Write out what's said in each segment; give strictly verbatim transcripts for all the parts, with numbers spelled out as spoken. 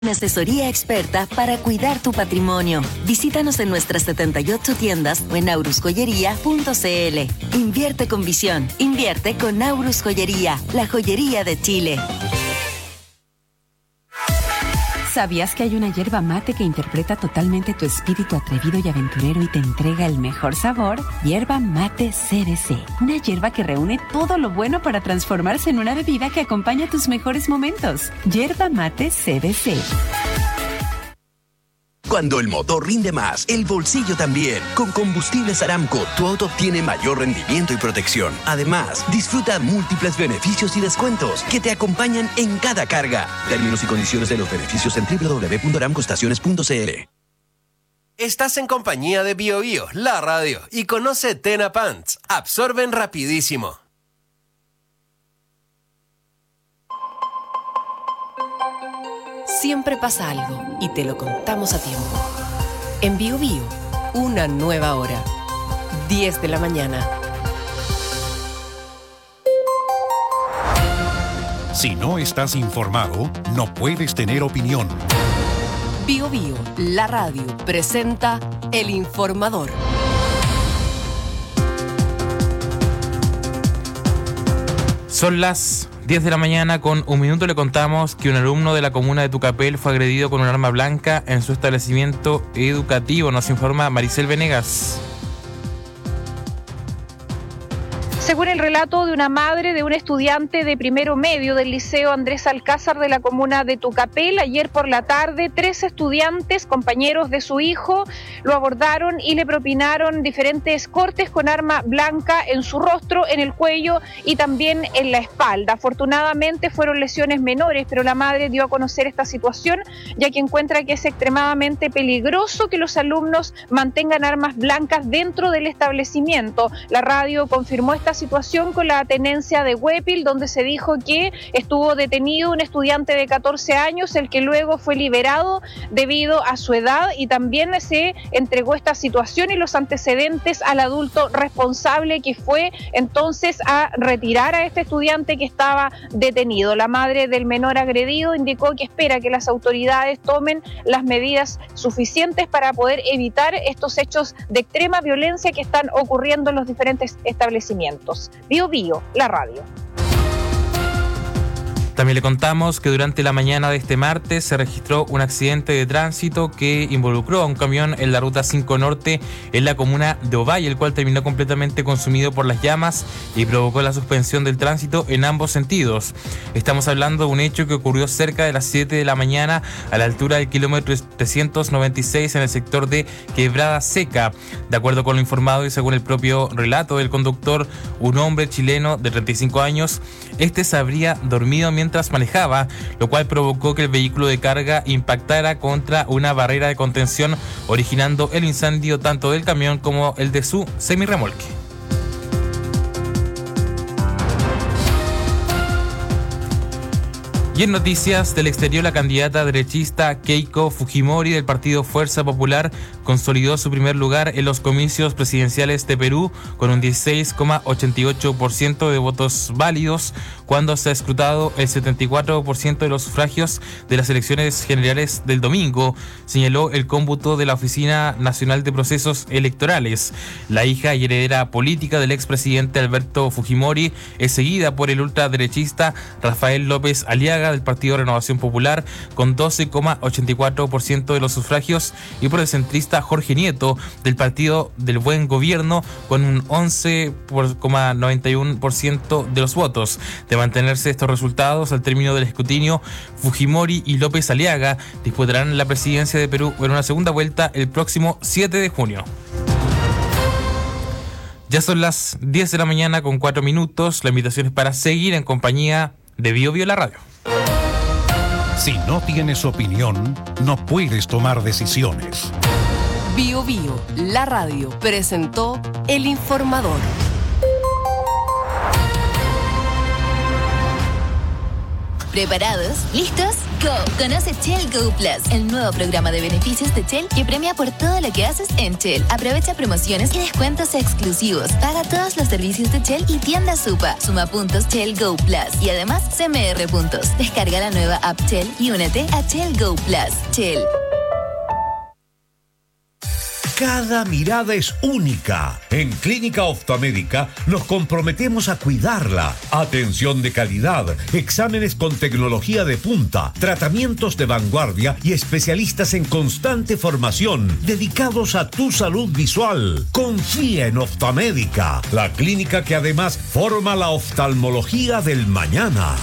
Una asesoría experta para cuidar tu patrimonio. Visítanos en nuestras setenta y ocho tiendas o en aurus joyería punto c l. Invierte con visión. Invierte con Aurus Joyería, la joyería de Chile. ¿Sabías que hay una yerba mate que interpreta totalmente tu espíritu atrevido y aventurero y te entrega el mejor sabor? Yerba Mate C B C. Una yerba que reúne todo lo bueno para transformarse en una bebida que acompaña tus mejores momentos. Yerba Mate C B C. Cuando el motor rinde más, el bolsillo también. Con Combustibles Aramco, tu auto obtiene mayor rendimiento y protección. Además, disfruta múltiples beneficios y descuentos que te acompañan en cada carga. Términos y condiciones de los beneficios en doble u doble u doble u punto aramcoestaciones punto c l. Estás en compañía de Bio Bio, la radio, y conoce Tena Pants. Absorben rapidísimo. Siempre pasa algo y te lo contamos a tiempo. En Bio Bio, una nueva hora. diez de la mañana. Si no estás informado, no puedes tener opinión. Bio Bio, la radio, presenta El Informador. Son las diez de la mañana, con un minuto le contamos que un alumno de la comuna de Tucapel fue agredido con un arma blanca en su establecimiento educativo. Nos informa Maricel Venegas. Según el relato de una madre de un estudiante de primero medio del Liceo Andrés Alcázar de la comuna de Tucapel, ayer por la tarde, tres estudiantes, compañeros de su hijo, lo abordaron y le propinaron diferentes cortes con arma blanca en su rostro, en el cuello y también en la espalda. Afortunadamente fueron lesiones menores, pero la madre dio a conocer esta situación, ya que encuentra que es extremadamente peligroso que los alumnos mantengan armas blancas dentro del establecimiento. La radio confirmó esta situación con la tenencia de Huépil, donde se dijo que estuvo detenido un estudiante de catorce años, el que luego fue liberado debido a su edad, y también se entregó esta situación y los antecedentes al adulto responsable, que fue entonces a retirar a este estudiante que estaba detenido. La madre del menor agredido indicó que espera que las autoridades tomen las medidas suficientes para poder evitar estos hechos de extrema violencia que están ocurriendo en los diferentes establecimientos. Bio Bio, la radio. También le contamos que durante la mañana de este martes se registró un accidente de tránsito que involucró a un camión en la ruta cinco Norte en la comuna de Ovalle, el cual terminó completamente consumido por las llamas y provocó la suspensión del tránsito en ambos sentidos. Estamos hablando de un hecho que ocurrió cerca de las siete de la mañana a la altura del kilómetro trescientos noventa y seis en el sector de Quebrada Seca. De acuerdo con lo informado y según el propio relato del conductor, un hombre chileno de treinta y cinco años, este se habría dormido mientras manejaba, lo cual provocó que el vehículo de carga impactara contra una barrera de contención, originando el incendio tanto del camión como el de su semirremolque. Y en noticias del exterior, la candidata derechista Keiko Fujimori del partido Fuerza Popular consolidó su primer lugar en los comicios presidenciales de Perú con un dieciséis coma ochenta y ocho por ciento de votos válidos, cuando se ha escrutado el setenta y cuatro por ciento de los sufragios de las elecciones generales del domingo, señaló el cómputo de la Oficina Nacional de Procesos Electorales. La hija y heredera política del expresidente Alberto Fujimori es seguida por el ultraderechista Rafael López Aliaga del Partido Renovación Popular con doce coma ochenta y cuatro por ciento de los sufragios, y por el centrista Jorge Nieto del Partido del Buen Gobierno con un once coma noventa y uno por ciento de los votos. De mantenerse estos resultados al término del escrutinio, Fujimori y López Aliaga disputarán la presidencia de Perú en una segunda vuelta el próximo siete de junio. Ya son las diez de la mañana con cuatro minutos. La invitación es para seguir en compañía de Bio Bio la radio. Si no tienes opinión, no puedes tomar decisiones. Bio Bio, la radio, presentó El Informador. ¿Preparados? ¿Listos? ¡Go! Conoce Shell Go Plus, el nuevo programa de beneficios de Shell que premia por todo lo que haces en Shell. Aprovecha promociones y descuentos exclusivos. Paga todos los servicios de Shell y tienda Supa. Suma puntos Shell Go Plus y además C M R puntos. Descarga la nueva app Shell y únete a Shell Go Plus. Shell. Cada mirada es única. En Clínica Optomédica nos comprometemos a cuidarla. Atención de calidad, exámenes con tecnología de punta, tratamientos de vanguardia y especialistas en constante formación dedicados a tu salud visual. Confía en Optomédica, la clínica que además forma la oftalmología del mañana.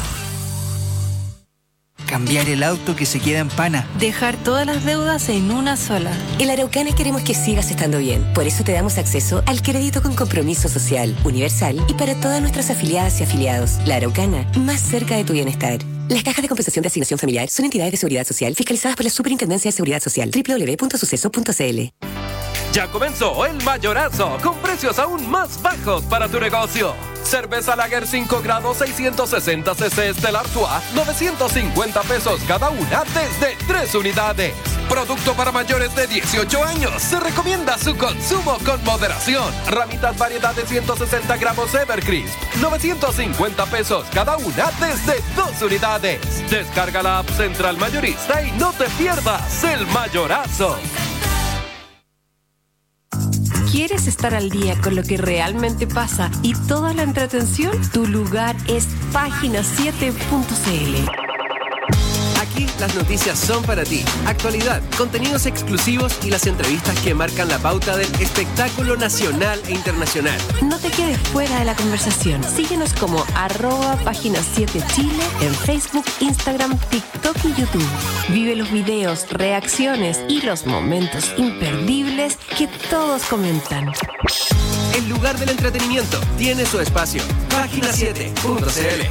Cambiar el auto que se queda en pana. Dejar todas las deudas en una sola. En Araucana queremos que sigas estando bien. Por eso te damos acceso al crédito con compromiso social, universal y para todas nuestras afiliadas y afiliados. La Araucana, más cerca de tu bienestar. Las cajas de compensación de asignación familiar son entidades de seguridad social fiscalizadas por la Superintendencia de Seguridad Social. doble u doble u doble u punto suceso punto c l. Ya comenzó el mayorazo, con precios aún más bajos para tu negocio. Cerveza Lager cinco grados seiscientos sesenta centilitros Stella Artois, novecientos cincuenta pesos cada una desde tres unidades. Producto para mayores de dieciocho años. Se recomienda su consumo con moderación. Ramitas variedad de ciento sesenta gramos Evercrisp, novecientos cincuenta pesos cada una desde dos unidades. Descarga la app Central Mayorista y no te pierdas el mayorazo. ¿Quieres estar al día con lo que realmente pasa y toda la entretención? Tu lugar es página siete punto c l. Aquí las noticias son para ti. Actualidad, contenidos exclusivos y las entrevistas que marcan la pauta del espectáculo nacional e internacional. No te quedes fuera de la conversación. Síguenos como arroba página siete Chile en Facebook, Instagram, TikTok y YouTube. Vive los videos, reacciones y los momentos imperdibles que todos comentan. El lugar del entretenimiento tiene su espacio. página siete punto c l.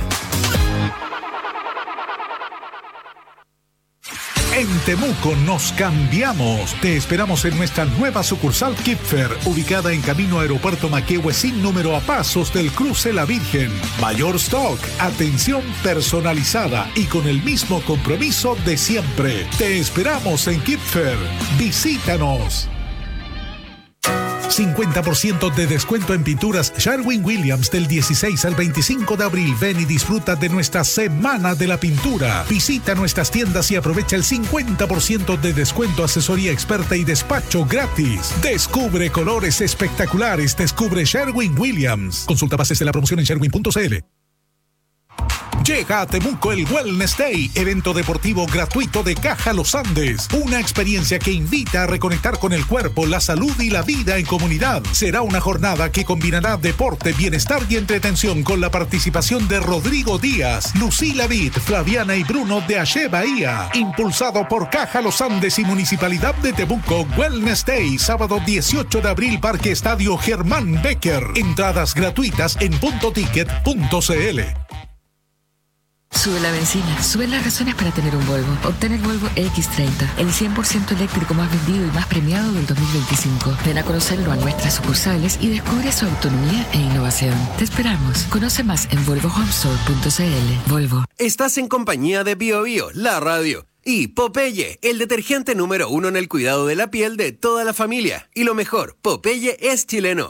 En Temuco nos cambiamos. Te esperamos en nuestra nueva sucursal Kipfer, ubicada en camino Aeropuerto Maquehue sin número a pasos del cruce La Virgen. Mayor stock, atención personalizada y con el mismo compromiso de siempre. Te esperamos en Kipfer. Visítanos. cincuenta por ciento de descuento en pinturas Sherwin-Williams del dieciséis al veinticinco de abril. Ven y disfruta de nuestra Semana de la Pintura. Visita nuestras tiendas y aprovecha el cincuenta por ciento de descuento, asesoría experta y despacho gratis. Descubre colores espectaculares. Descubre Sherwin-Williams. Consulta bases de la promoción en sherwin punto c l. Llega a Temuco el Wellness Day, evento deportivo gratuito de Caja Los Andes. Una experiencia que invita a reconectar con el cuerpo, la salud y la vida en comunidad. Será una jornada que combinará deporte, bienestar y entretención con la participación de Rodrigo Díaz, Lucila Vid, Flaviana y Bruno de Ache Bahía. Impulsado por Caja Los Andes y Municipalidad de Temuco, Wellness Day, sábado dieciocho de abril, Parque Estadio Germán Becker. Entradas gratuitas en punto ticket punto c l. Sube la benzina, suben las razones para tener un Volvo. Obtén el Volvo equis treinta, el cien por ciento eléctrico más vendido y más premiado del dos mil veinticinco. Ven a conocerlo a nuestras sucursales y descubre su autonomía e innovación. Te esperamos. Conoce más en volvo home store punto c l. Volvo. Estás en compañía de Bio Bio, la radio. Y Popeye, el detergente número uno en el cuidado de la piel de toda la familia. Y lo mejor, Popeye es chileno.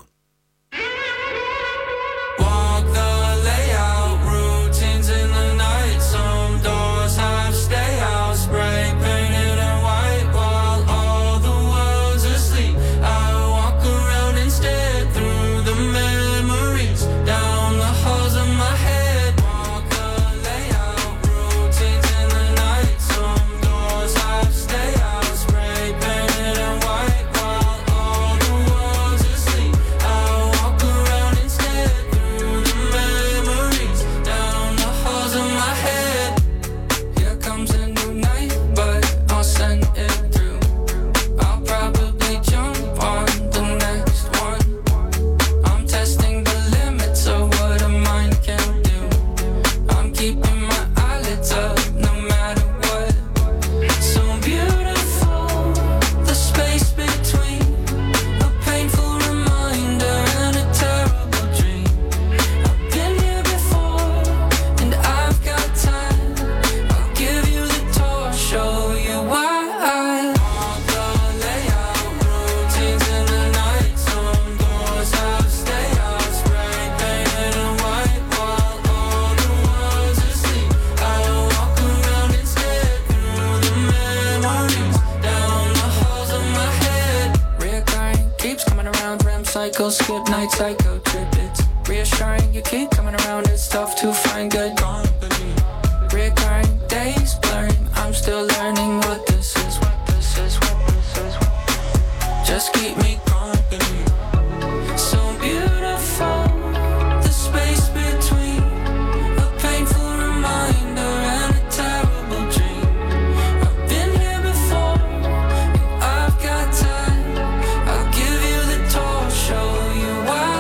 cycle, skip night, psycho trip. It's reassuring you keep coming around. It's tough to find good company. Recurring days blurring. I'm still learning what this is, what this is, what this is. Just keep me company. So beautiful, the space between a painful reminder and a terrible dream. I've been here before, and I've got time. I'll give you the tour, show you why.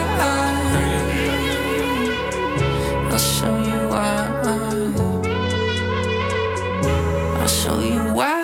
I'll show you why. I'll show you why.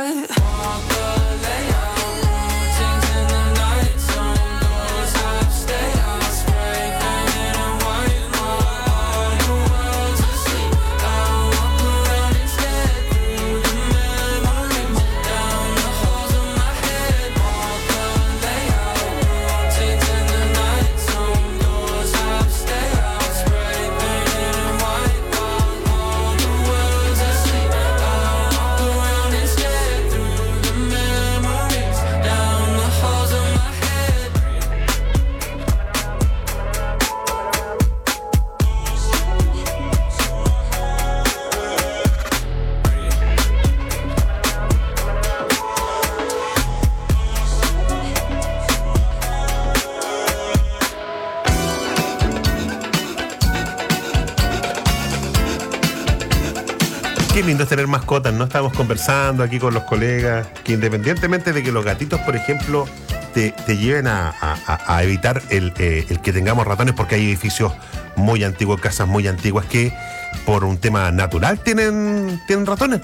Qué lindo es tener mascotas, ¿no? Estamos conversando aquí con los colegas, que independientemente de que los gatitos, por ejemplo, te, te lleven a, a, a evitar el, eh, el que tengamos ratones, porque hay edificios muy antiguos, casas muy antiguas, que por un tema natural tienen, tienen ratones.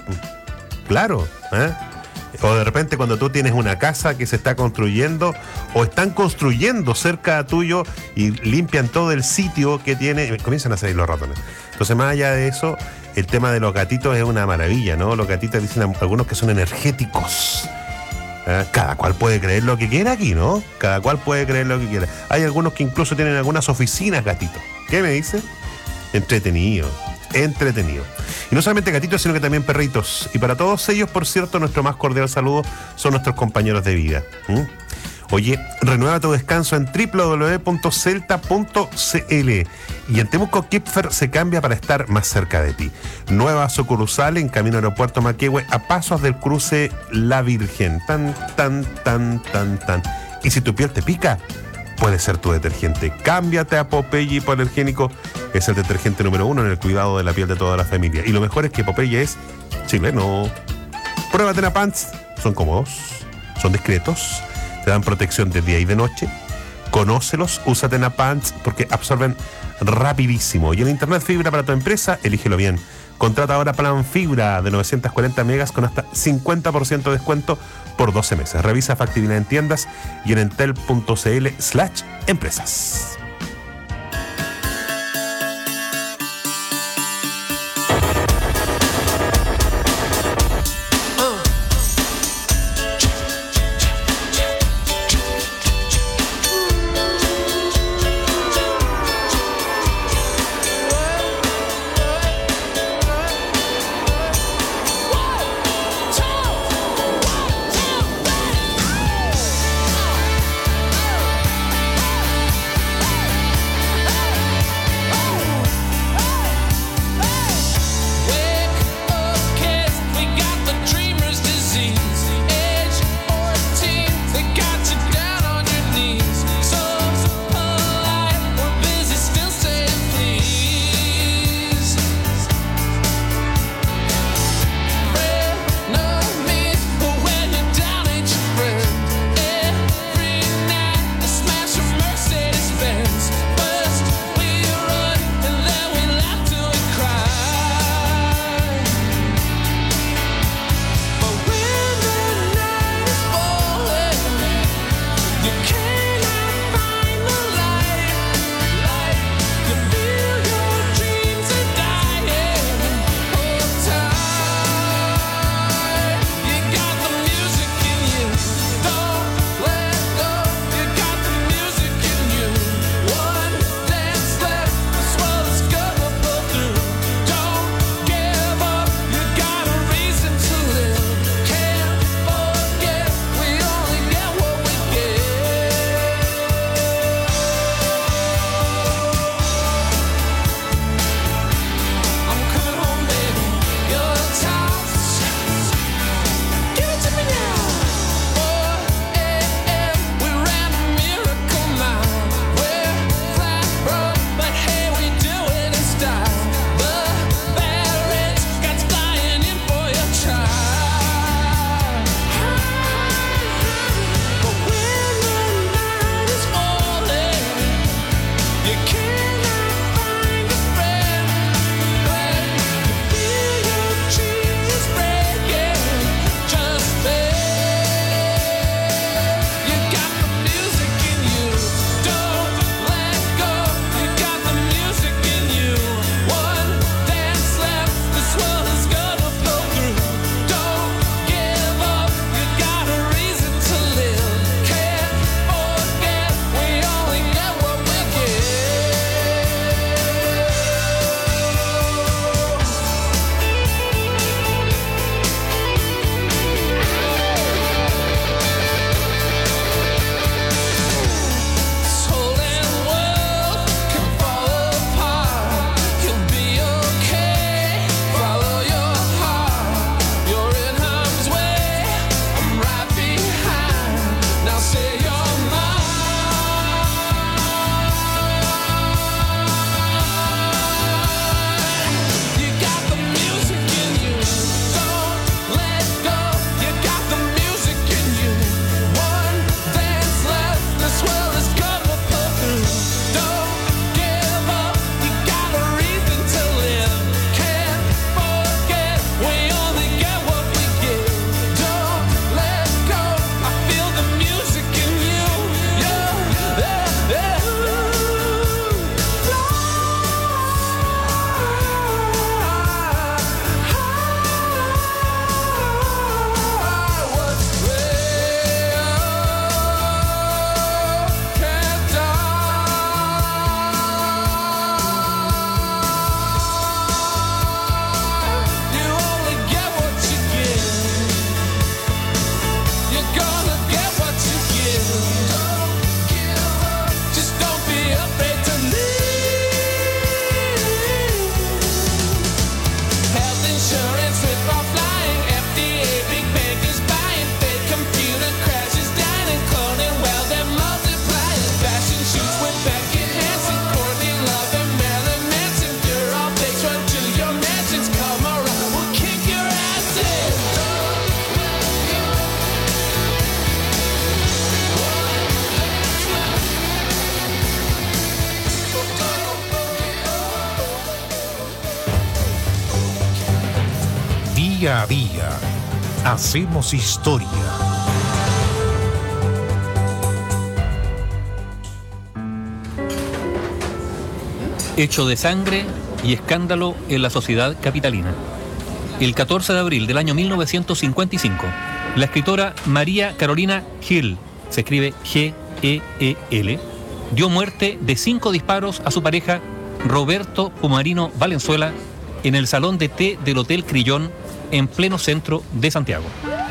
Claro, ¿eh? O de repente cuando tú tienes una casa que se está construyendo o están construyendo cerca tuyo y limpian todo el sitio que tiene, comienzan a salir los ratones. Entonces, más allá de eso, el tema de los gatitos es una maravilla, ¿no? Los gatitos dicen algunos que son energéticos. ¿Eh? Cada cual puede creer lo que quiera aquí, ¿no? Cada cual puede creer lo que quiera. Hay algunos que incluso tienen algunas oficinas gatitos. ¿Qué me dice? Entretenido. Entretenido. Y no solamente gatitos, sino que también perritos. Y para todos ellos, por cierto, nuestro más cordial saludo son nuestros compañeros de vida. ¿Mm? Oye, renueva tu descanso en doble u doble u doble u punto celta punto c l. Y en Temuco Kipfer se cambia para estar más cerca de ti. Nueva sucursal en camino aeropuerto Maquehue, a pasos del cruce La Virgen. Tan, tan, tan, tan, tan. Y si tu piel te pica, puede ser tu detergente. Cámbiate a Popeye Hipoalergénico. Es el detergente número uno en el cuidado de la piel de toda la familia. Y lo mejor es que Popeye es chileno. Pruébate en Pants. Son cómodos, son discretos, te dan protección de día y de noche. Conócelos, úsate en Pants porque absorben rapidísimo. Y el internet fibra para tu empresa, elígelo bien. Contrata ahora plan fibra de novecientos cuarenta megas con hasta cincuenta por ciento de descuento por doce meses. Revisa factibilidad en tiendas y en entel punto c l slash empresas. Día a día hacemos historia. Hecho de sangre y escándalo en la sociedad capitalina. El catorce de abril del año mil novecientos cincuenta y cinco, la escritora María Carolina Hill, se escribe G E E L, dio muerte de cinco disparos a su pareja Roberto Pumarino Valenzuela en el salón de té del Hotel Crillon en pleno centro de Santiago.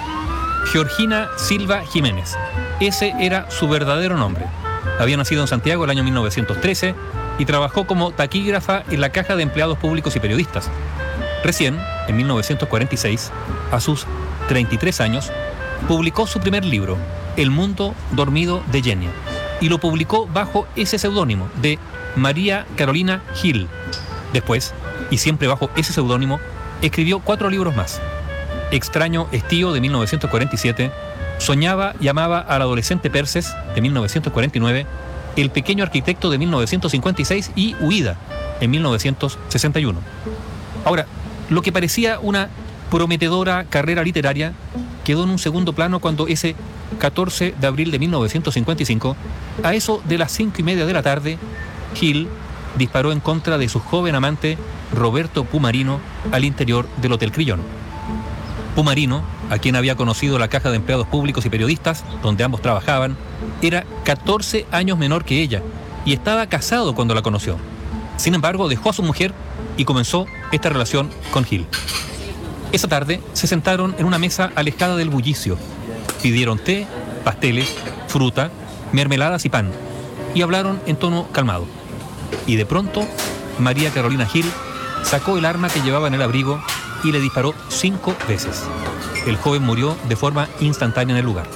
Georgina Silva Jiménez, ese era su verdadero nombre. Había nacido en Santiago el año mil novecientos trece y trabajó como taquígrafa en la Caja de Empleados Públicos y Periodistas. Recién, en mil novecientos cuarenta y seis, a sus treinta y tres años, publicó su primer libro, El mundo dormido de Genia, y lo publicó bajo ese seudónimo de María Carolina Hill. Después, y siempre bajo ese seudónimo, escribió cuatro libros más. Extraño estío, de mil novecientos cuarenta y siete, Soñaba y amaba al adolescente Perses, de mil novecientos cuarenta y nueve, El pequeño arquitecto, de mil novecientos cincuenta y seis, y Huida, en mil novecientos sesenta y uno. Ahora, lo que parecía una prometedora carrera literaria quedó en un segundo plano cuando ese catorce de abril de mil novecientos cincuenta y cinco, a eso de las cinco y media de la tarde, Hill disparó en contra de su joven amante Roberto Pumarino al interior del Hotel Crillon. Pumarino, a quien había conocido la Caja de Empleados Públicos y Periodistas, donde ambos trabajaban, era catorce años menor que ella y estaba casado cuando la conoció. Sin embargo, dejó a su mujer y comenzó esta relación con Hill. Esa tarde se sentaron en una mesa alejada del bullicio. Pidieron té, pasteles, fruta, mermeladas y pan, y hablaron en tono calmado. Y de pronto, María Carolina Hill sacó el arma que llevaba en el abrigo y le disparó cinco veces. El joven murió de forma instantánea en el lugar.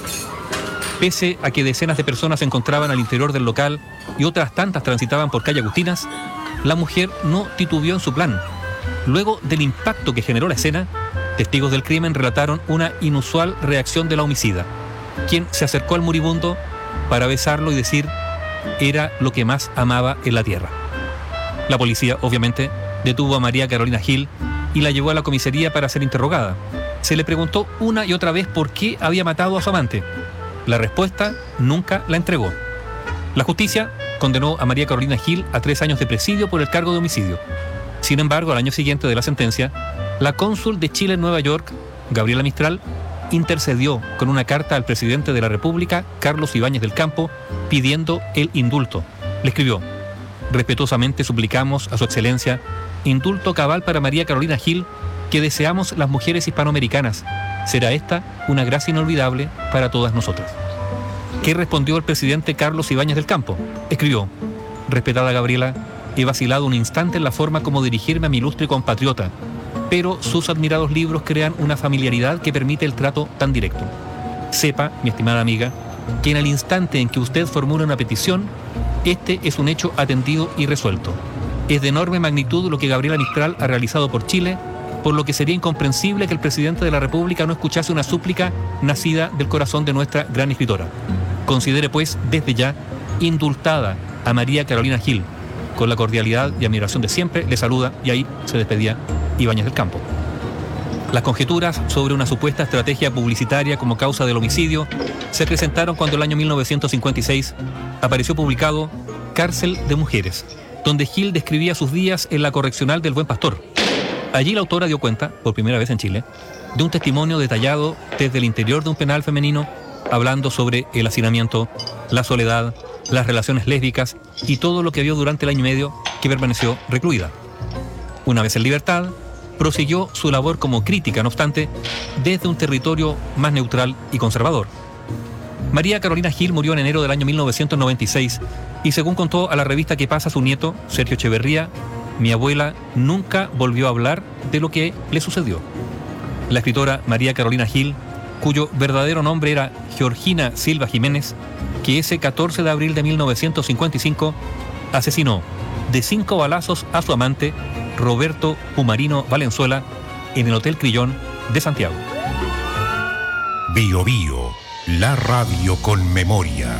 Pese a que decenas de personas se encontraban al interior del local y otras tantas transitaban por calle Agustinas, la mujer no titubeó en su plan. Luego del impacto que generó la escena, testigos del crimen relataron una inusual reacción de la homicida, quien se acercó al moribundo para besarlo y decir: era lo que más amaba en la tierra. La policía, obviamente, detuvo a María Carolina Hill y la llevó a la comisaría para ser interrogada. Se le preguntó una y otra vez por qué había matado a su amante. La respuesta nunca la entregó. La justicia condenó a María Carolina Hill a tres años de presidio por el cargo de homicidio. Sin embargo, al año siguiente de la sentencia, la cónsul de Chile en Nueva York, Gabriela Mistral, intercedió con una carta al presidente de la República, Carlos Ibáñez del Campo, pidiendo el indulto. Le escribió: respetuosamente suplicamos a su excelencia indulto cabal para María Carolina Hill, que deseamos las mujeres hispanoamericanas. Será esta una gracia inolvidable para todas nosotras. ¿Qué respondió el presidente Carlos Ibáñez del Campo? Escribió: respetada Gabriela, he vacilado un instante en la forma como dirigirme a mi ilustre compatriota, pero sus admirados libros crean una familiaridad que permite el trato tan directo. Sepa, mi estimada amiga, que en el instante en que usted formula una petición, este es un hecho atendido y resuelto. Es de enorme magnitud lo que Gabriela Mistral ha realizado por Chile, por lo que sería incomprensible que el presidente de la República no escuchase una súplica nacida del corazón de nuestra gran escritora. Considere, pues, desde ya, indultada a María Carolina Hill. Con la cordialidad y admiración de siempre, le saluda, y ahí se despedía Ibáñez del Campo. Las conjeturas sobre una supuesta estrategia publicitaria como causa del homicidio se presentaron cuando el año mil novecientos cincuenta y seis apareció publicado Cárcel de Mujeres, donde Hill describía sus días en la correccional del Buen Pastor. Allí la autora dio cuenta, por primera vez en Chile, de un testimonio detallado desde el interior de un penal femenino, hablando sobre el hacinamiento, la soledad, las relaciones lésbicas y todo lo que vio durante el año y medio que permaneció recluida. Una vez en libertad, prosiguió su labor como crítica, no obstante, desde un territorio más neutral y conservador. María Carolina Hill murió en enero del año mil novecientos noventa y seis y, según contó a la revista Que Pasa su nieto, Sergio Echeverría, mi abuela nunca volvió a hablar de lo que le sucedió. La escritora María Carolina Hill, cuyo verdadero nombre era Georgina Silva Jiménez, que ese catorce de abril de mil novecientos cincuenta y cinco asesinó de cinco balazos a su amante, Roberto Pumarino Valenzuela, en el Hotel Crillon de Santiago. Bio Bio, la radio con memoria.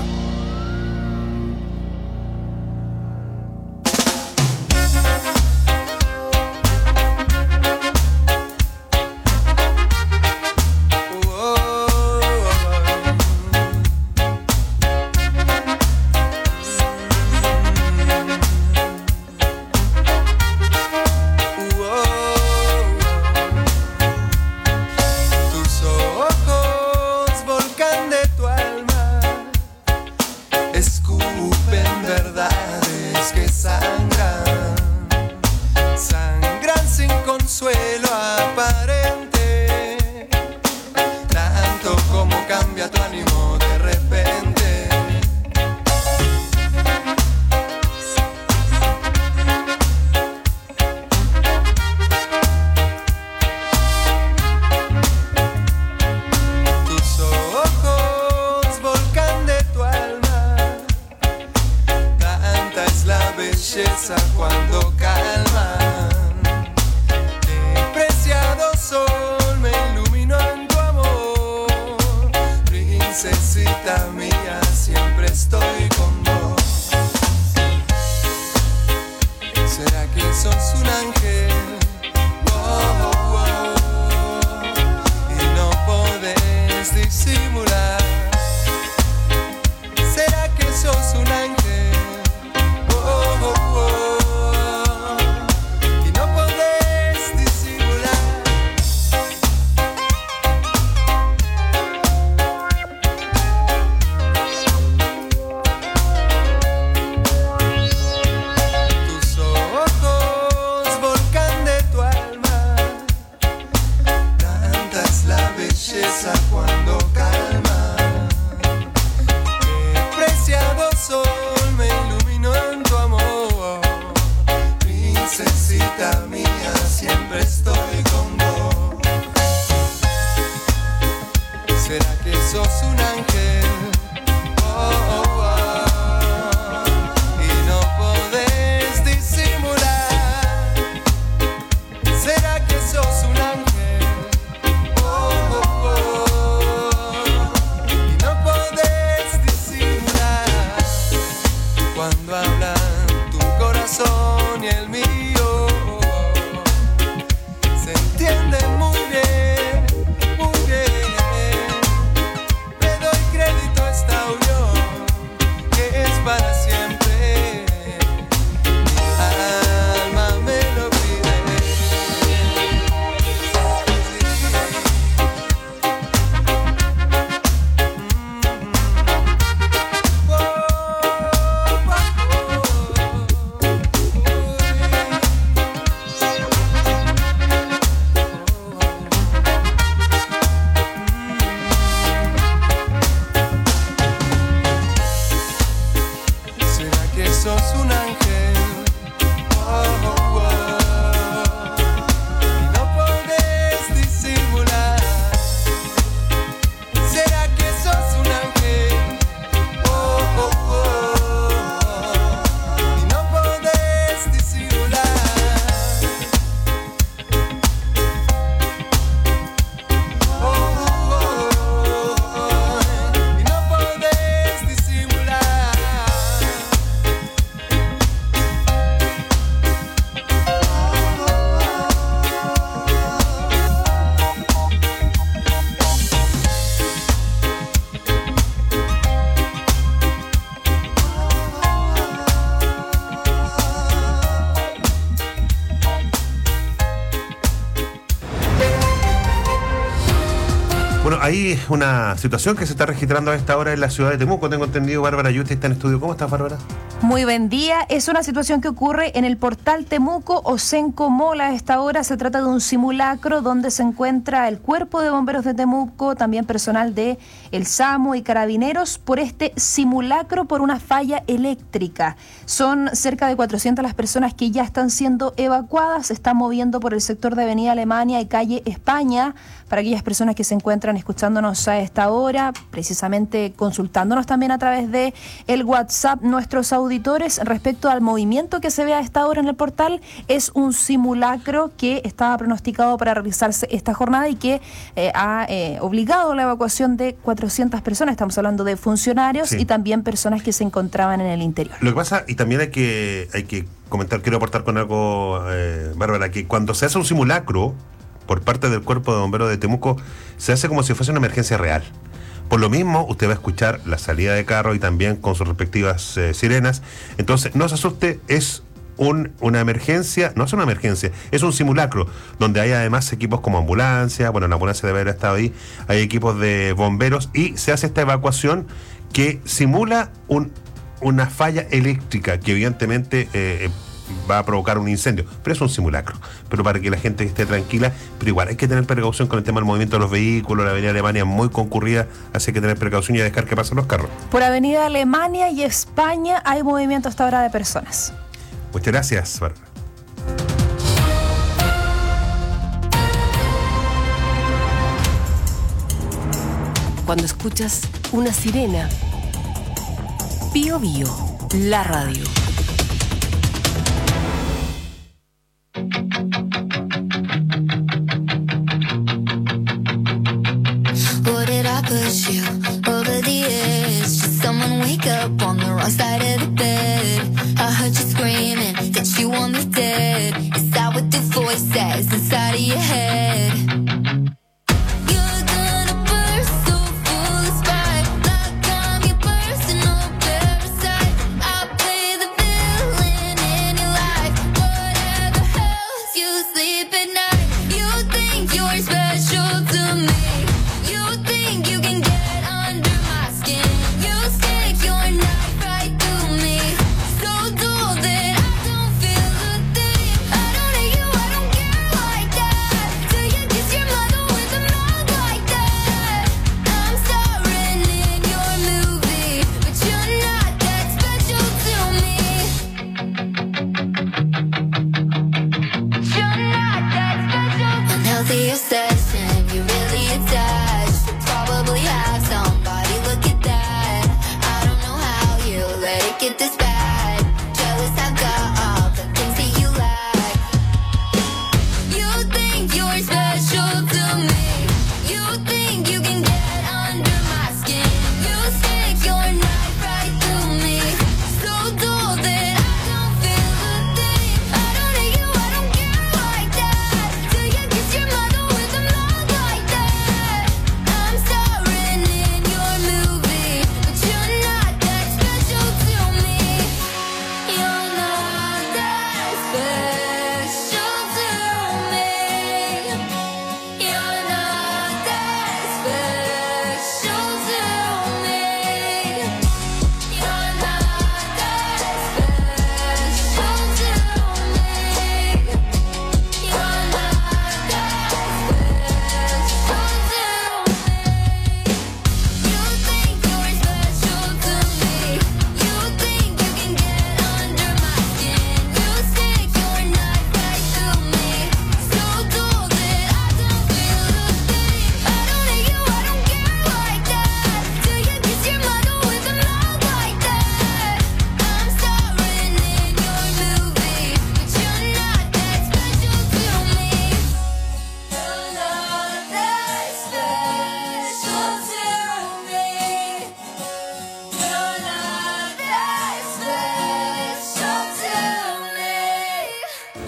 princesita mía, siempre estoy con vos. ¿Será que sos un ángel? Oh, oh, oh. Y no podés disimular. ¿Será que sos un ángel? Oh, oh, oh. Y no podés disimular. Tus ojos, volcán de tu alma. Tanta es la belleza cuando calma. Qué preciado sol me iluminó en tu amor. Princesita mía, siempre estoy con vos. ¿Será que sos un ángel? Oh, oh, oh. Y no podés disimular. ¿Será que sos un ángel? Oh, oh, oh. Y no podés disimular. Cuando hablan tu corazón y el mío, se entienden muy bien, muy bien. Le doy crédito a esta unión que es para siempre. Mi alma me lo pide. ¿Será que sos un ángel? Oh, oh, oh. Y no podés disimular. ¿Será que sos un ángel? Oh, oh, oh. Y no podés disimular. Oh, oh, oh. Y no podés disimular. Bueno, hay una situación que se está registrando a esta hora en la ciudad de Temuco. Tengo entendido, Bárbara Yuste está en estudio. ¿Cómo estás, Bárbara? Muy buen día. Es una situación que ocurre en el portal Temuco Osenco Mola. A esta hora se trata de un simulacro donde se encuentra el Cuerpo de Bomberos de Temuco, también personal de el SAMU y Carabineros, por este simulacro por una falla eléctrica. Son cerca de cuatrocientas las personas que ya están siendo evacuadas. Se están moviendo por el sector de Avenida Alemania y Calle España. Para aquellas personas que se encuentran escuchándonos a esta hora, precisamente consultándonos también a través de el WhatsApp, nuestros auditores, respecto al movimiento que se ve a esta hora en el portal, es un simulacro que estaba pronosticado para realizarse esta jornada y que eh, ha eh, obligado la evacuación de cuatrocientas personas. Estamos hablando de funcionarios Sí. y también personas que se encontraban en el interior. Lo que pasa, y también hay que, hay que comentar, quiero aportar con algo, eh, Bárbara, que cuando se hace un simulacro por parte del Cuerpo de Bomberos de Temuco, se hace como si fuese una emergencia real. Por lo mismo, usted va a escuchar la salida de carro y también con sus respectivas eh, sirenas. Entonces, no se asuste, es un, una emergencia, no es una emergencia, es un simulacro, donde hay además equipos como ambulancia, bueno, la ambulancia debe haber estado ahí, hay equipos de bomberos y se hace esta evacuación que simula un, una falla eléctrica que evidentemente eh, va a provocar un incendio, pero es un simulacro, pero para que la gente esté tranquila, pero igual hay que tener precaución con el tema del movimiento de los vehículos. La avenida Alemania es muy concurrida, así que tener precaución y dejar que pasen los carros. Por Avenida Alemania y España hay movimiento hasta ahora de personas. Muchas gracias, Bárbara. Cuando escuchas una sirena, Bío Bío, la radio. What did I put you over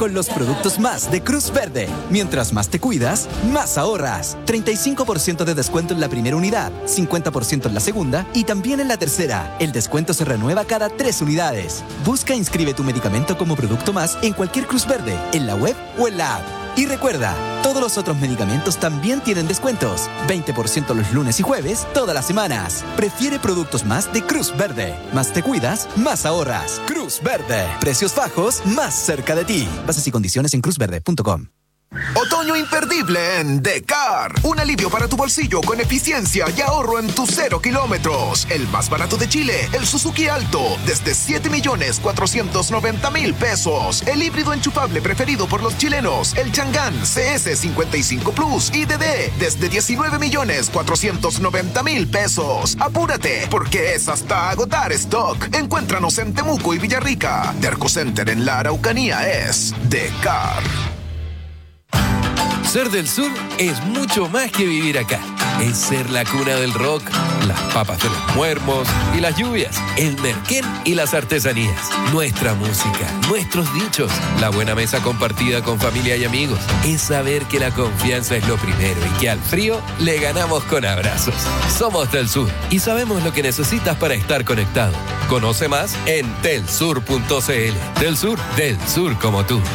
con los productos más de Cruz Verde. Mientras más te cuidas, más ahorras. treinta y cinco por ciento de descuento en la primera unidad, cincuenta por ciento en la segunda y también en la tercera. El descuento se renueva cada tres unidades. Busca e inscribe tu medicamento como producto más en cualquier Cruz Verde, en la web o en la app. Y recuerda, todos los otros medicamentos también tienen descuentos. veinte por ciento los lunes y jueves, todas las semanas. Prefiere productos más de Cruz Verde. Más te cuidas, más ahorras. Cruz Verde. Precios bajos, más cerca de ti. Bases y condiciones en cruz verde punto com. Otoño imperdible en Decar. Un alivio para tu bolsillo con eficiencia y ahorro en tus cero kilómetros. El más barato de Chile, el Suzuki Alto, desde siete millones cuatrocientos noventa mil pesos. El híbrido enchufable preferido por los chilenos, el Chang'an C S cincuenta y cinco Plus I D D, desde diecinueve millones cuatrocientos noventa mil pesos. Apúrate, porque es hasta agotar stock. Encuéntranos en Temuco y Villarrica. Derco Center en la Araucanía es Decar. Ser del sur es mucho más que vivir acá. Es ser la cuna del rock, las papas de los muermos y las lluvias, el merquén y las artesanías, nuestra música, nuestros dichos, la buena mesa compartida con familia y amigos. Es saber que la confianza es lo primero y que al frío le ganamos con abrazos. Somos del sur y sabemos lo que necesitas para estar conectado. Conoce más en telsur punto c l. Del sur, del sur como tú.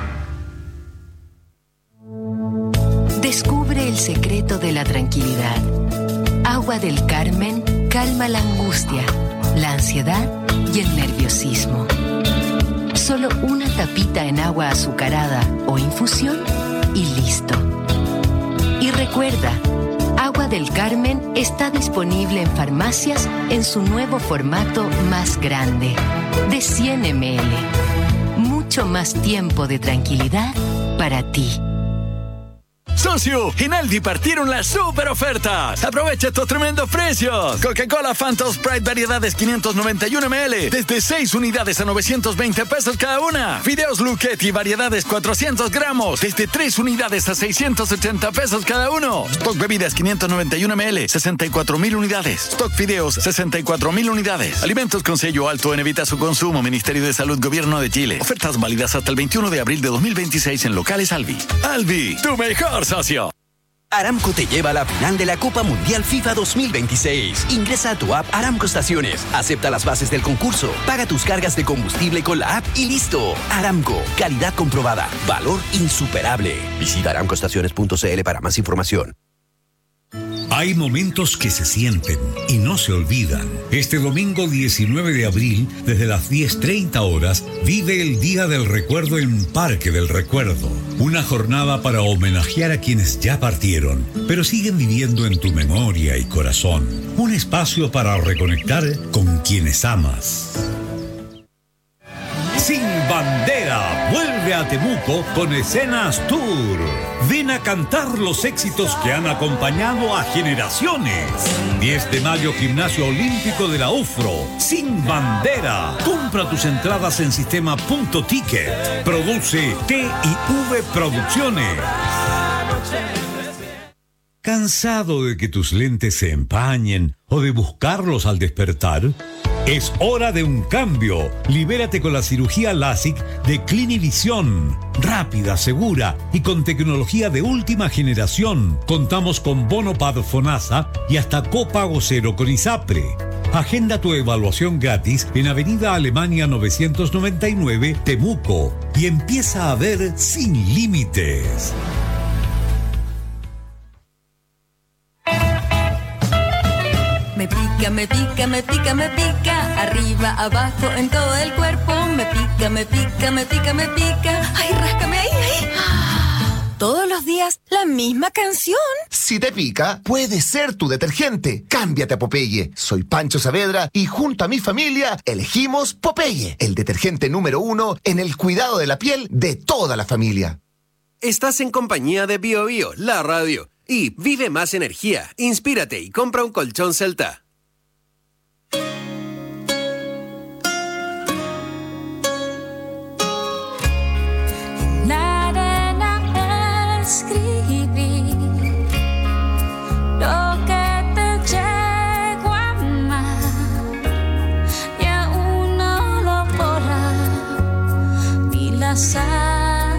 Descubre el secreto de la tranquilidad. Agua del Carmen calma la angustia, la ansiedad y el nerviosismo. Solo una tapita en agua azucarada o infusión y listo. Y recuerda, Agua del Carmen está disponible en farmacias en su nuevo formato más grande, de cien mililitros. Mucho más tiempo de tranquilidad para ti. Socio, en Aldi partieron las super ofertas. Aprovecha estos tremendos precios. Coca-Cola Fanta Sprite variedades quinientos noventa y uno mililitros desde seis unidades a novecientos veinte pesos cada una. Fideos Luchetti variedades cuatrocientos gramos desde tres unidades a seiscientos ochenta pesos cada uno. Stock bebidas quinientos noventa y uno mililitros, sesenta y cuatro mil unidades. Stock fideos, sesenta y cuatro mil unidades. Alimentos con sello alto en evita su consumo. Ministerio de Salud, Gobierno de Chile. Ofertas válidas hasta el veintiuno de abril de dos mil veintiséis en locales Alvi. Alvi, tu mejor socio. Aramco te lleva a la final de la Copa Mundial FIFA dos mil veintiséis. Ingresa a tu app Aramco Estaciones, acepta las bases del concurso, paga tus cargas de combustible con la app y listo. Aramco, calidad comprobada, valor insuperable. Visita aramco estaciones punto c l para más información. Hay momentos que se sienten y no se olvidan. Este domingo diecinueve de abril, desde las diez treinta horas, vive el Día del Recuerdo en Parque del Recuerdo. Una jornada para homenajear a quienes ya partieron, pero siguen viviendo en tu memoria y corazón. Un espacio para reconectar con quienes amas. Sin Bandera vuelve a Temuco con Escenas Tour. Ven a cantar los éxitos que han acompañado a generaciones. diez de mayo, Gimnasio Olímpico de la UFRO. Sin Bandera. Compra tus entradas en sistema punto ticket. Produce T y V Producciones. ¿Cansado de que tus lentes se empañen o de buscarlos al despertar? Es hora de un cambio. Libérate con la cirugía LASIK de Clinivision. Rápida, segura y con tecnología de última generación. Contamos con Bonopad Fonasa y hasta copago cero con ISAPRE. Agenda tu evaluación gratis en Avenida Alemania novecientos noventa y nueve, Temuco, y empieza a ver sin límites. Me pica, me pica, me pica, me pica, arriba, abajo, en todo el cuerpo. Me pica, me pica, me pica, me pica. Ay, ráscame ahí, ahí. Todos los días la misma canción. Si te pica, puede ser tu detergente. Cámbiate a Popeye. Soy Pancho Saavedra y junto a mi familia elegimos Popeye, el detergente número uno en el cuidado de la piel de toda la familia. Estás en compañía de Bio Bio, la radio. Y vive más energía, inspírate y compra un colchón Celta. La arena escribí lo que te llegó a amar y aún no lo borra ni la sal.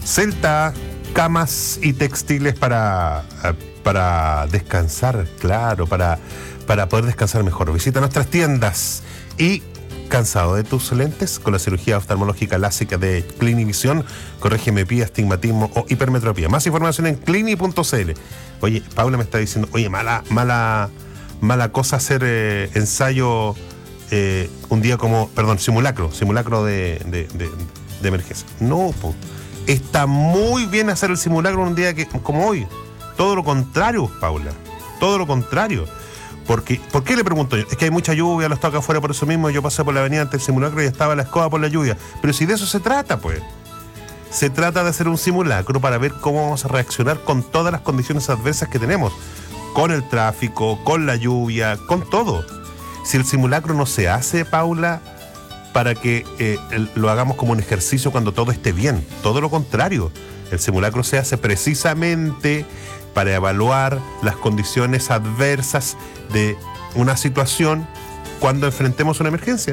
Celta, camas y textiles para, para descansar, claro, para, para poder descansar mejor. Visita nuestras tiendas. Y ¿cansado de tus lentes? Con la cirugía oftalmológica lásica de Clinivisión, corrige miopía, astigmatismo o hipermetropía. Más información en clini punto c l. Oye, Paula me está diciendo, oye, mala, mala, mala cosa hacer eh, ensayo eh, un día como, perdón, simulacro, simulacro de, de, de, de emergencia. No, po. Está muy bien hacer el simulacro un día que, como hoy. Todo lo contrario, Paula. Todo lo contrario. Porque, ¿por qué le pregunto yo? Es que hay mucha lluvia, los toca afuera por eso mismo. Yo pasé por la avenida ante el simulacro y estaba la escoba por la lluvia. Pero si de eso se trata, pues. Se trata de hacer un simulacro para ver cómo vamos a reaccionar con todas las condiciones adversas que tenemos. Con el tráfico, con la lluvia, con todo. Si el simulacro no se hace, Paula, para que eh, el, lo hagamos como un ejercicio cuando todo esté bien. Todo lo contrario. El simulacro se hace precisamente para evaluar las condiciones adversas de una situación cuando enfrentemos una emergencia.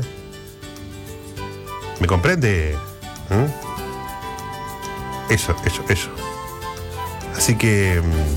¿Me comprende? ¿Mm? Eso, eso, eso. Así que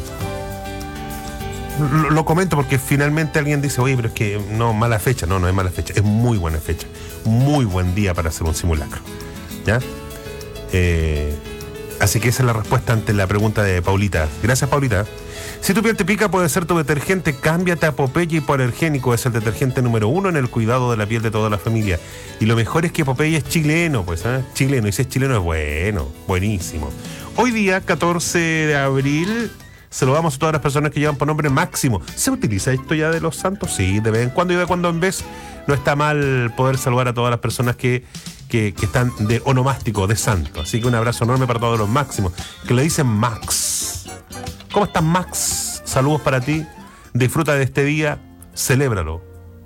lo, lo comento porque finalmente alguien dice, oye, pero es que no, mala fecha. No, no es mala fecha, es muy buena fecha. Muy buen día para hacer un simulacro. ¿Ya? Eh... Así que esa es la respuesta ante la pregunta de Paulita. Gracias, Paulita. Si tu piel te pica, puede ser tu detergente. Cámbiate a Popeye Hipoalergénico. Es el detergente número uno en el cuidado de la piel de toda la familia. Y lo mejor es que Popeye es chileno, pues, ¿eh? Chileno. Y si es chileno es bueno, buenísimo. Hoy día, catorce de abril, saludamos a todas las personas que llevan por nombre Máximo. ¿Se utiliza esto ya de los santos? Sí, de vez en cuando y de cuando en vez. No está mal poder saludar a todas las personas que... Que, que están de onomástico, de santo. Así que un abrazo enorme para todos los Máximos, que le dicen Max. ¿Cómo estás, Max? Saludos para ti. Disfruta de este día, celébralo.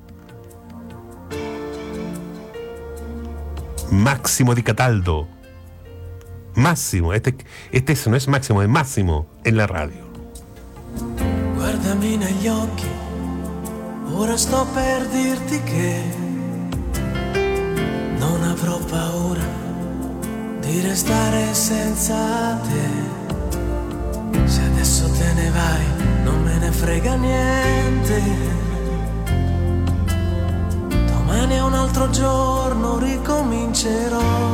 Máximo Di Cataldo. Máximo, este, este no es Máximo, es Máximo en la radio. Guardami negli occhi, ora sto per dirti che non avrò paura di restare senza te. Se adesso te ne vai, non me ne frega niente. Domani è un altro giorno, ricomincerò.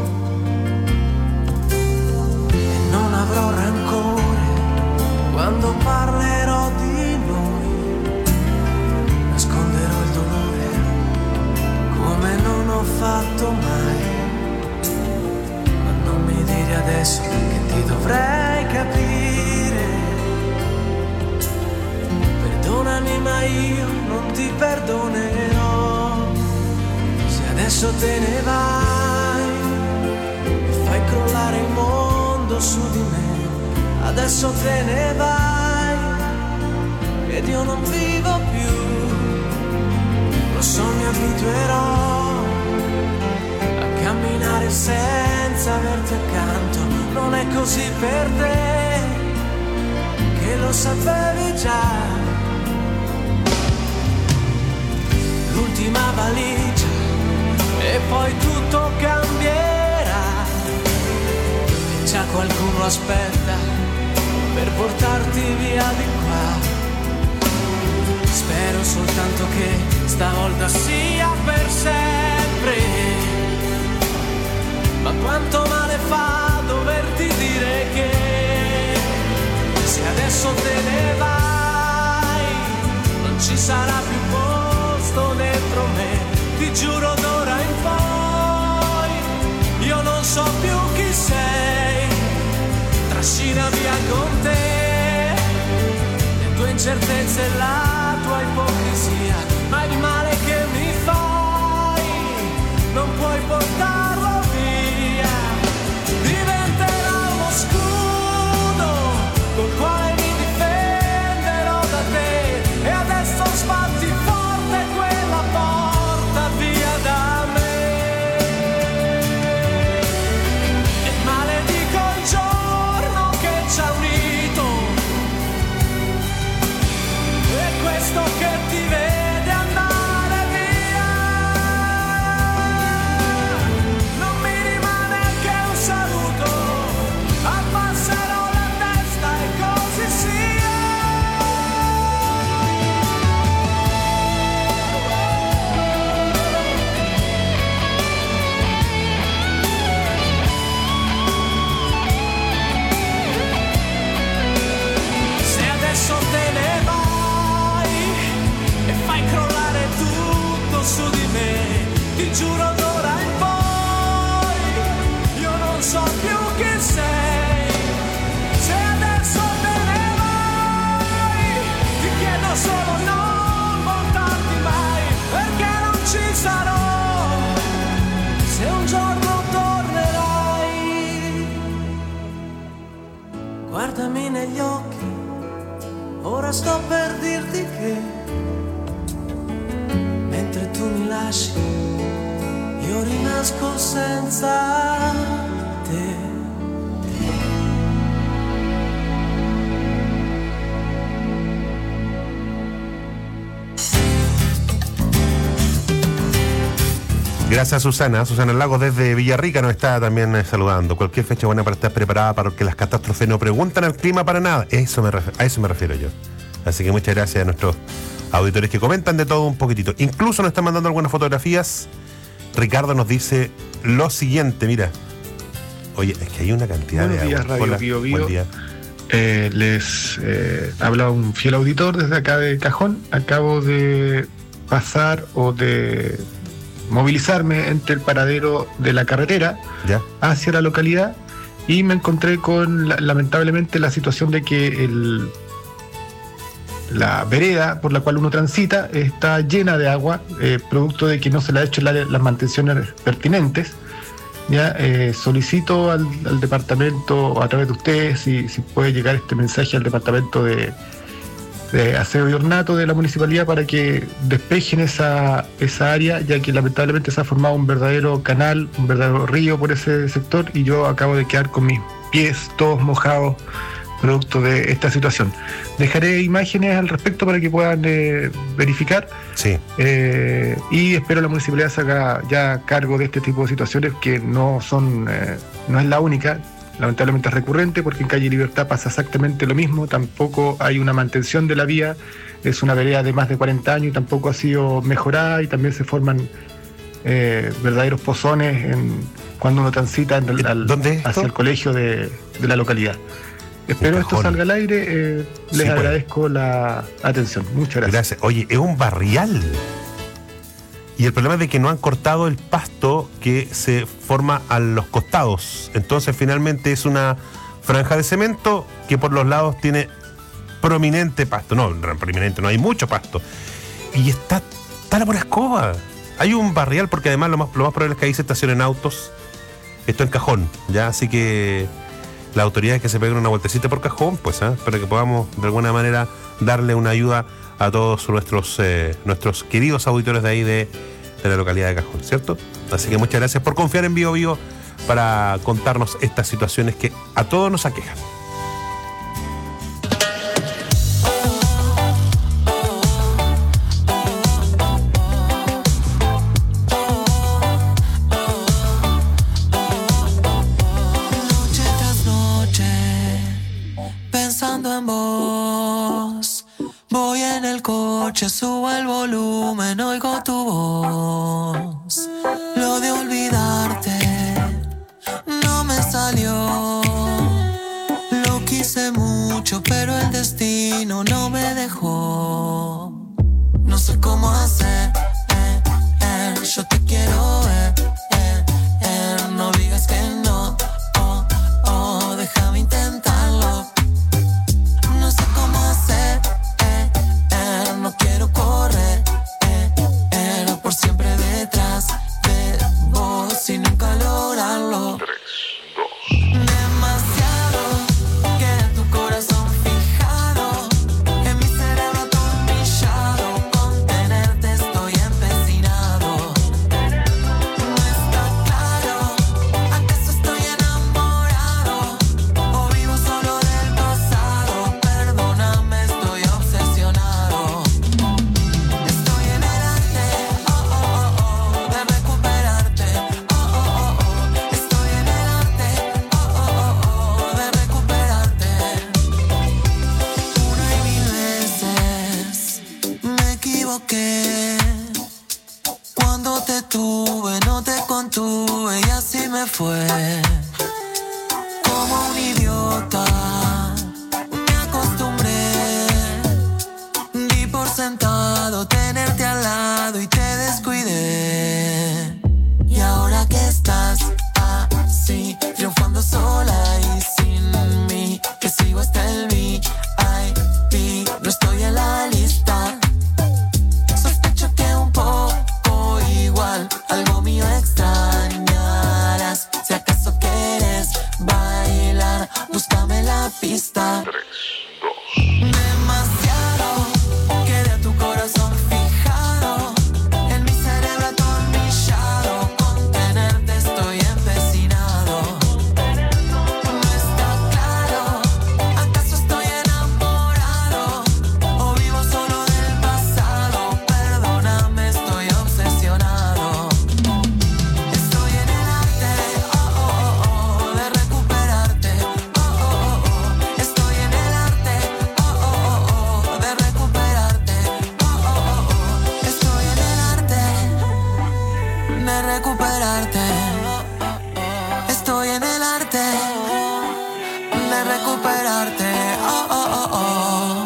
E non avrò rancore quando parlerò di noi. Nasconderò il dolore come non ho fatto mai. Ma non mi dire adesso che ti dovrei capire. Perdonami ma io non ti perdonerò. Se adesso te ne vai e fai crollare il mondo su di me, adesso te ne vai ed io non vivo più. Lo so, mi abituerò a camminare senza averti accanto. Non è così per te, che lo sapevi già. L'ultima valigia e poi tutto cambierà. E già qualcuno aspetta per portarti via di qua. Spero soltanto che stavolta sia per sempre. Ma quanto male fa doverti dire che se adesso te ne vai non ci sarà più posto dentro me. Ti giuro d'ora in poi io non so più chi sei. Trascina via con te le tue incertezze e la tua ipocrisia, ma il male che mi fai non puoi portarlo via. Diventerà uno scudo col quale mi difenderò da te. E adesso sbatti forte quella porta via da me. E maledico il giorno che ci ha unito. E ti giuro d'ora in poi io non so più chi sei. Se adesso te ne vai, ti chiedo solo non voltarti mai, perché non ci sarò se un giorno tornerai. Guardami negli occhi, ora sto per dirti che mentre tu mi lasci io rinasco senza te. Gracias, Susana. Susana Lagos desde Villarrica nos está también eh, saludando. Cualquier fecha buena para estar preparada para que las catástrofes no preguntan al clima para nada. Eso me ref- a eso me refiero yo. Así que muchas gracias a nuestros auditores que comentan de todo un poquitito. Incluso nos están mandando algunas fotografías. Ricardo nos dice lo siguiente, mira. Oye, es que hay una cantidad Buenos de días, agua. Radio Hola, Bio Bio. buen día. Eh, les eh, habla un fiel auditor desde acá de Cajón. Acabo de pasar o de movilizarme entre el paradero de la carretera ¿Ya? hacia la localidad y me encontré con la- lamentablemente la situación de que el, la vereda por la cual uno transita está llena de agua, eh, producto de que no se le ha hecho la- las mantenciones pertinentes. Ya eh, solicito al, al departamento, a través de ustedes, si, si puede llegar este mensaje al departamento de, de aseo y ornato de la municipalidad para que despejen esa, esa área, ya que lamentablemente se ha formado un verdadero canal, un verdadero río por ese sector y yo acabo de quedar con mis pies todos mojados producto de esta situación. Dejaré imágenes al respecto para que puedan eh, verificar. Sí. Eh, y espero la municipalidad se haga ya cargo de este tipo de situaciones que no son, eh, no es la única. Lamentablemente es recurrente porque en Calle Libertad pasa exactamente lo mismo, tampoco hay una mantención de la vía, es una vereda de más de cuarenta años y tampoco ha sido mejorada y también se forman eh, verdaderos pozones en, cuando uno transita en el- al- hacia el colegio de, de la localidad. Espero esto salga al aire, eh, les Sí, pues. agradezco la atención, muchas gracias. Gracias. Oye, es un barrial. Y el problema es de que no han cortado el pasto que se forma a los costados. Entonces finalmente es una franja de cemento que por los lados tiene prominente pasto. No, no prominente, no hay mucho pasto. Y está, está la pura escoba. Hay un barrial porque además lo más, lo más probable es que ahí se estacionen autos. Esto en Cajón, ¿ya? Así que las autoridades que se peguen una vueltecita por Cajón, pues, ¿eh? Para que podamos de alguna manera darle una ayuda a todos nuestros eh, nuestros queridos auditores de ahí de, de la localidad de Cajón, ¿cierto? Así que muchas gracias por confiar en Bio Bio para contarnos estas situaciones que a todos nos aquejan. Noche tras noche, pensando en vos. Voy en el coche, subo el volumen, oigo tu voz. Lo de olvidarte no me salió. Lo quise mucho, pero el destino no me dejó. No sé cómo hacer, eh, eh, yo te quiero ver, eh, eh, no digas que no, oh, oh, déjame intentarlo. No sé cómo hacer, eh, eh, no quiero correr, eh, eh, por siempre detrás de vos y nunca lograrlo. Demasiado queda tu corazón fijado en mi cerebro atornillado. Contenerte estoy una pista. Demasiado, quedé a tu corazón fijado. En mi cerebro atornillado. Con tenerte estoy empecinado. No está claro, ¿acaso estoy enamorado? O vivo solo del pasado. Perdóname, estoy obsesionado. Estoy en el arte, oh, oh, oh, oh, de recuperarte. Oh, oh, oh, oh. Estoy en el arte, oh, oh, oh, oh, de recuperarte. Oh, oh, oh, oh. Estoy en el arte de recuperarte. Estoy en el arte de recuperarte. Oh, oh, oh,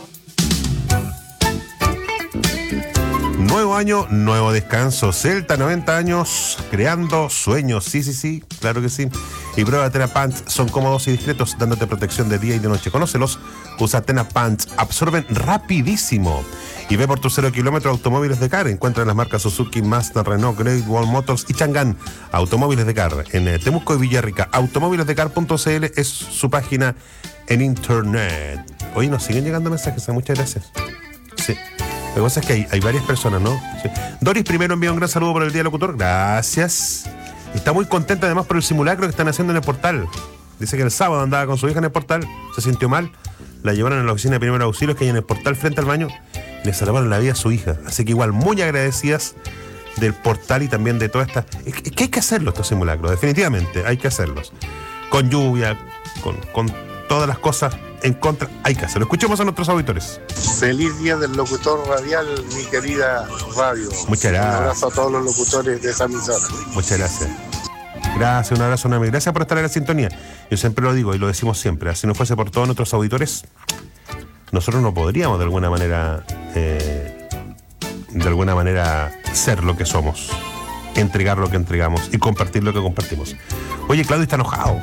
oh. Nuevo año, nuevo descanso. Celta, noventa años, creando sueños. Sí, sí, sí, claro que sí. Y prueba Tena Pants, son cómodos y discretos, dándote protección de día y de noche. Conócelos, usa Tena Pants, absorben rapidísimo. Y ve por tu cero kilómetro Automóviles de Car. Encuentra las marcas Suzuki, Mazda, Renault, Great Wall Motors y Chang'an. Automóviles de Car en eh, Temuco y Villarrica. automóviles de car punto c l es su página en internet. Oye, nos siguen llegando mensajes, muchas gracias. Sí. Lo que pasa es que hay, hay varias personas, ¿no? Sí. Doris primero envía un gran saludo por el Día del Locutor. Gracias. Está muy contenta además por el simulacro que están haciendo en el portal. Dice que el sábado andaba con su hija en el portal, se sintió mal, la llevaron a la oficina de primeros auxilios que hay en el portal frente al baño y le salvaron la vida a su hija. Así que igual muy agradecidas del portal y también de toda esta... Es que hay que hacerlo estos simulacros, definitivamente, hay que hacerlos. Con lluvia, con, con todas las cosas en contra, hay que hacerlo. Escuchemos a nuestros auditores. Feliz día del locutor radial, mi querida radio. Muchas gracias. Un abrazo a todos los locutores de esa emisora. Muchas gracias. Gracias, un abrazo enorme. Gracias por estar en la sintonía. Yo siempre lo digo y lo decimos siempre. Si no fuese por todos nuestros auditores, nosotros no podríamos de alguna manera, eh, de alguna manera ser lo que somos, entregar lo que entregamos y compartir lo que compartimos. Oye, Claudio está enojado.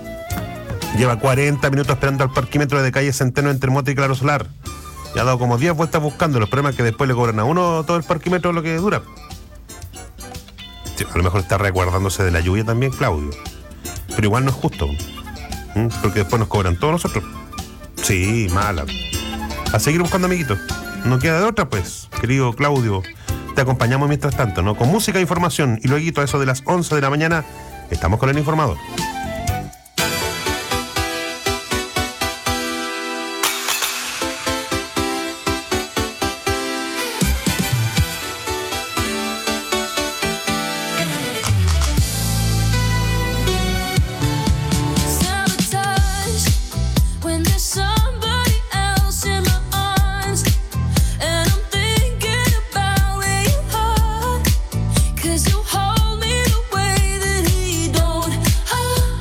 Lleva cuarenta minutos esperando al parquímetro de calle Centeno entre Mota y Claro Solar. Ya ha dado como diez vueltas buscando. Los problemas es que después le cobran a uno todo el parquímetro lo que dura. Sí, a lo mejor está recuerdándose de la lluvia también, Claudio. Pero igual no es justo. ¿Mm? Porque después nos cobran todos nosotros. Sí, mala. A seguir buscando, amiguitos. No queda de otra, pues, querido Claudio. Te acompañamos mientras tanto, ¿no? Con música e información. Y luego a eso de las once de la mañana, estamos con el informador. Cause you hold me the way that he don't.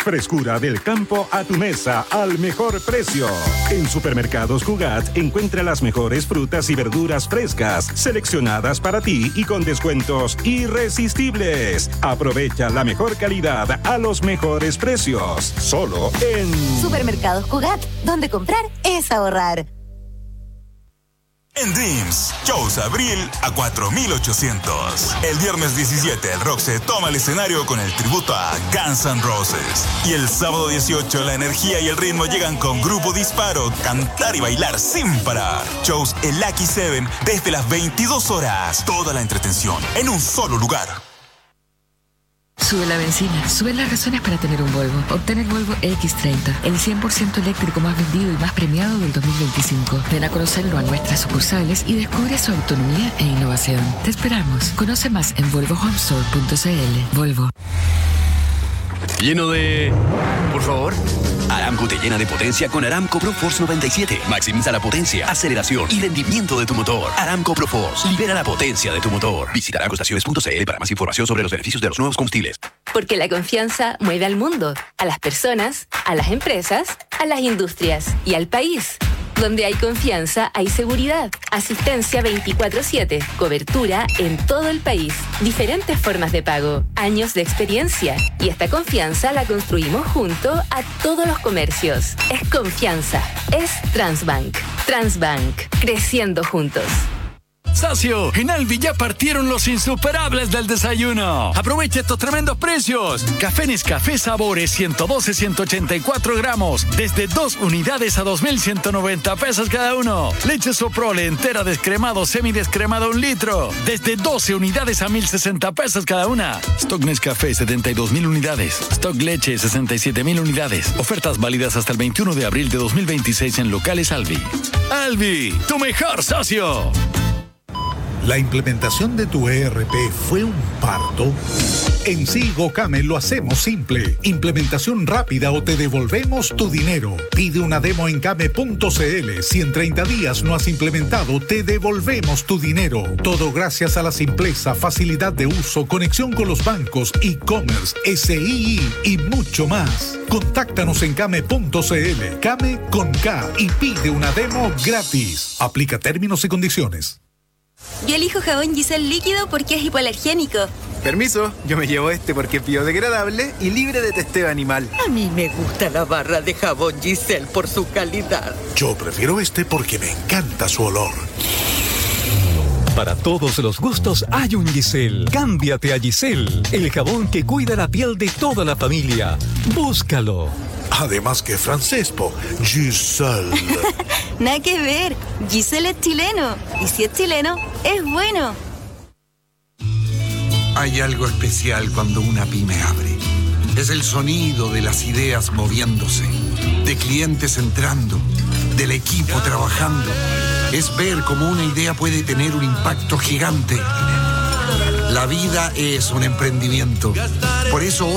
Frescura del campo a tu mesa al mejor precio. En Supermercados Cugat encuentra las mejores frutas y verduras frescas, seleccionadas para ti y con descuentos irresistibles. Aprovecha la mejor calidad a los mejores precios. Solo en Supermercados Cugat, donde comprar es ahorrar. En Dreams, shows abril a cuatro mil ochocientos. El viernes diecisiete, el rock se toma el escenario con el tributo a Guns N' Roses. Y el sábado dieciocho, la energía y el ritmo llegan con Grupo Disparo, cantar y bailar sin parar. Shows en Lucky Seven desde las veintidós horas. Toda la entretención en un solo lugar. Sube la benzina, sube las razones para tener un Volvo. Obtén el Volvo equis treinta, el cien por ciento eléctrico más vendido y más premiado del dos mil veinticinco. Ven a conocerlo a nuestras sucursales y descubre su autonomía e innovación. Te esperamos. Conoce más en volvo home store punto c l. Volvo. Lleno de... Por favor. Aramco te llena de potencia con Aramco ProForce noventa y siete. Maximiza la potencia, aceleración y rendimiento de tu motor. Aramco ProForce. Libera la potencia de tu motor. Visita aramco estaciones punto c l para más información sobre los beneficios de los nuevos combustibles. Porque la confianza mueve al mundo, a las personas, a las empresas, a las industrias y al país. Donde hay confianza, hay seguridad. Asistencia veinticuatro siete. Cobertura en todo el país. Diferentes formas de pago. Años de experiencia. Y esta confianza la construimos junto a todos los comercios. Es confianza. Es Transbank. Transbank. Creciendo juntos. Socio, en Albi ya partieron los insuperables del desayuno. Aprovecha estos tremendos precios. Café Nescafé Sabores ciento doce, ciento ochenta y cuatro gramos. Desde dos unidades a dos mil ciento noventa pesos cada uno. Leche Soprole entera descremado, semidescremado un litro. Desde doce unidades a mil sesenta pesos cada una. Stock Nescafé setenta y dos mil unidades. Stock Leche sesenta y siete mil unidades. Ofertas válidas hasta el veintiuno de abril de dos mil veintiséis en locales Albi. Albi, tu mejor socio. ¿La implementación de tu E R P fue un parto? En Sigo Came lo hacemos simple. Implementación rápida o te devolvemos tu dinero. Pide una demo en came punto c l. Si en treinta días no has implementado, te devolvemos tu dinero. Todo gracias a la simpleza, facilidad de uso, conexión con los bancos, e-commerce, S I I y mucho más. Contáctanos en came punto c l. Came con K y pide una demo gratis. Aplica términos y condiciones. Yo elijo jabón Giselle líquido porque es hipoalergénico. Permiso, yo me llevo este porque es biodegradable y libre de testeo animal. A mí me gusta la barra de jabón Giselle por su calidad. Yo prefiero este porque me encanta su olor. Para todos los gustos hay un Giselle. Cámbiate a Giselle, el jabón que cuida la piel de toda la familia. Búscalo. Además que francés, po. Giselle. Nada que ver. Giselle es chileno. Y si es chileno, es bueno. Hay algo especial cuando una pyme abre. Es el sonido de las ideas moviéndose, de clientes entrando, del equipo trabajando. Es ver cómo una idea puede tener un impacto gigante. La vida es un emprendimiento. Por eso